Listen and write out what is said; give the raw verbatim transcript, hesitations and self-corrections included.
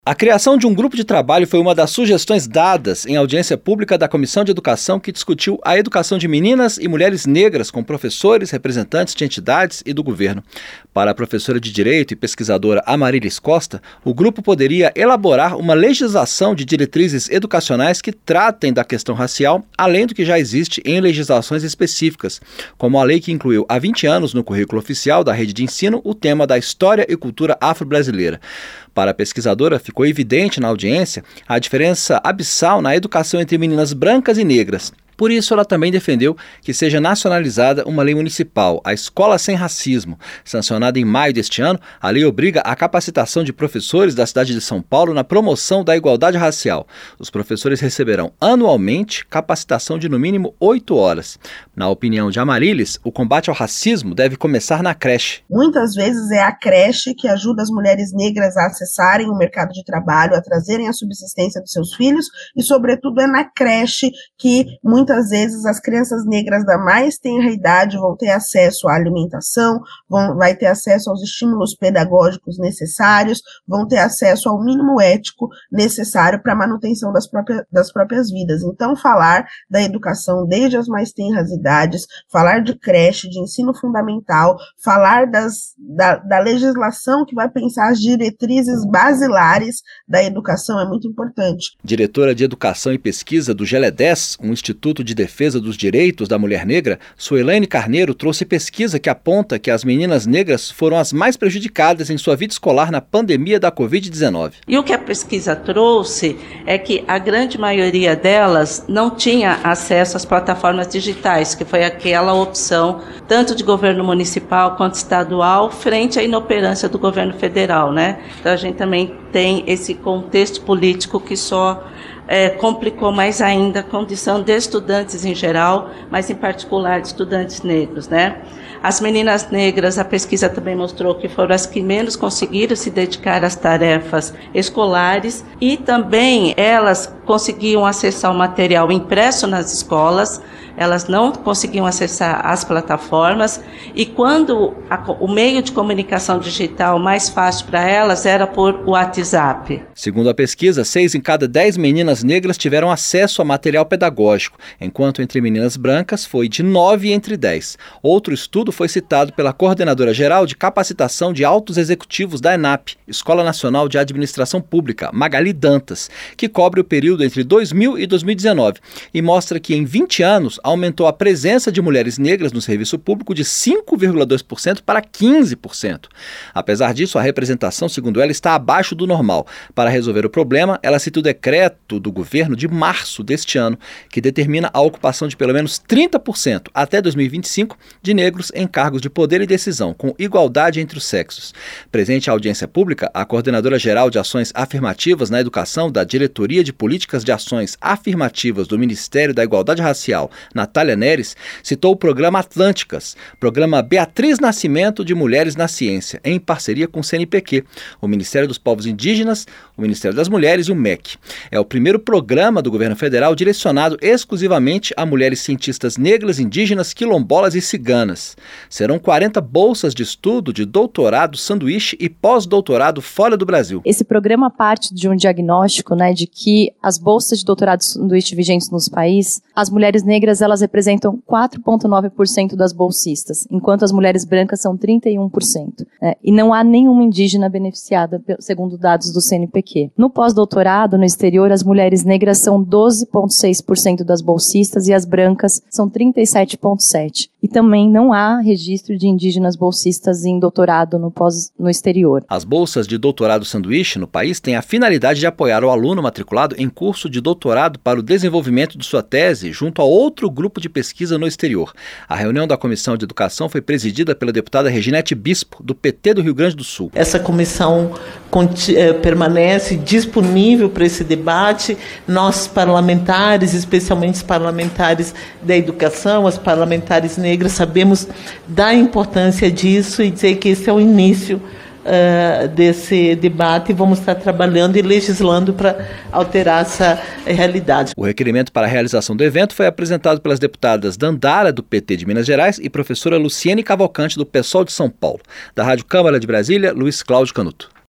A criação de um grupo de trabalho foi uma das sugestões dadas em audiência pública da Comissão de Educação que discutiu a educação de meninas e mulheres negras com professores, representantes de entidades e do governo. Para a professora de Direito e pesquisadora Amarilis Costa, o grupo poderia elaborar uma legislação de diretrizes educacionais que tratem da questão racial, além do que já existe em legislações específicas, como a lei que incluiu há vinte anos no currículo oficial da rede de ensino o tema da história e cultura afro-brasileira. Para a pesquisadora, ficou evidente na audiência a diferença abissal na educação entre meninas brancas e negras. Por isso, ela também defendeu que seja nacionalizada uma lei municipal, a Escola Sem Racismo. Sancionada em maio deste ano, a lei obriga a capacitação de professores da cidade de São Paulo na promoção da igualdade racial. Os professores receberão anualmente capacitação de no mínimo oito horas. Na opinião de Amarilis, o combate ao racismo deve começar na creche. Muitas vezes é a creche que ajuda as mulheres negras a acessarem o mercado de trabalho, a trazerem a subsistência dos seus filhos e, sobretudo, é na creche que muitas Muitas vezes as crianças negras da mais tenra idade vão ter acesso à alimentação, vão vai ter acesso aos estímulos pedagógicos necessários, vão ter acesso ao mínimo ético necessário para a manutenção das próprias, das próprias vidas. Então, falar da educação desde as mais tenras idades, falar de creche, de ensino fundamental, falar das, da, da legislação que vai pensar as diretrizes basilares da educação é muito importante. Diretora de Educação e Pesquisa do Geledés, um instituto de Defesa dos Direitos da Mulher Negra, Suelaine Carneiro trouxe pesquisa que aponta que as meninas negras foram as mais prejudicadas em sua vida escolar na pandemia da covid dezenove. E o que a pesquisa trouxe é que a grande maioria delas não tinha acesso às plataformas digitais, que foi aquela opção tanto de governo municipal quanto estadual frente à inoperância do governo federal, né? Então a gente também tem esse contexto político que só É, complicou mais ainda a condição de estudantes em geral, mas em particular de estudantes negros, né? As meninas negras, a pesquisa também mostrou que foram as que menos conseguiram se dedicar às tarefas escolares e também elas conseguiam acessar o material impresso nas escolas, elas não conseguiam acessar as plataformas e quando a, o meio de comunicação digital mais fácil para elas era por WhatsApp. Segundo a pesquisa, seis em cada dez meninas negras tiveram acesso a material pedagógico, enquanto entre meninas brancas foi de nove entre dez. Outro estudo foi citado pela Coordenadora Geral de Capacitação de Altos Executivos da ENAP, Escola Nacional de Administração Pública, Magali Dantas, que cobre o período entre dois mil e dois mil e dezenove e mostra que em vinte anos aumentou a presença de mulheres negras no serviço público de cinco vírgula dois por cento para quinze por cento. Apesar disso, a representação, segundo ela, está abaixo do normal. Para resolver o problema, ela cita o decreto do governo de março deste ano, que determina a ocupação de pelo menos trinta por cento até dois mil e vinte e cinco de negros em cargos de poder e decisão, com igualdade entre os sexos. Presente à audiência pública, a Coordenadora-Geral de Ações Afirmativas na Educação da Diretoria de Políticas de Ações Afirmativas do Ministério da Igualdade Racial, Natália Neres, citou o programa Atlânticas, programa Beatriz Nascimento de Mulheres na Ciência, em parceria com o C N P Q, o Ministério dos Povos Indígenas, o Ministério das Mulheres e o M E C. É o primeiro programa do governo federal direcionado exclusivamente a mulheres cientistas negras, indígenas, quilombolas e ciganas. Serão quarenta bolsas de estudo de doutorado, sanduíche e pós-doutorado fora do Brasil. Esse programa parte de um diagnóstico, né, de que as bolsas de doutorado sanduíche vigentes nos países, as mulheres negras elas representam quatro vírgula nove por cento das bolsistas, enquanto as mulheres brancas são trinta e um por cento. Né, e não há nenhuma indígena beneficiada, segundo dados do C N P Q. No pós-doutorado, no exterior, as mulheres negras são doze vírgula seis por cento das bolsistas e as brancas são trinta e sete vírgula sete por cento. E também não há registro de indígenas bolsistas em doutorado no, pós, no exterior. As bolsas de doutorado sanduíche no país têm a finalidade de apoiar o aluno matriculado em curso de doutorado para o desenvolvimento de sua tese junto a outro grupo de pesquisa no exterior. A reunião da Comissão de Educação foi presidida pela deputada Reginete Bispo, do P T do Rio Grande do Sul. Essa comissão eh, permanece disponível para esse debate. Nós, parlamentares, especialmente os parlamentares da educação, as parlamentares negras, sabemos da importância disso e dizer que esse é o início uh, desse debate e vamos estar trabalhando e legislando para alterar essa realidade. O requerimento para a realização do evento foi apresentado pelas deputadas Dandara, do P T de Minas Gerais, e professora Luciene Cavalcante, do PSOL de São Paulo. Da Rádio Câmara de Brasília, Luiz Cláudio Canuto.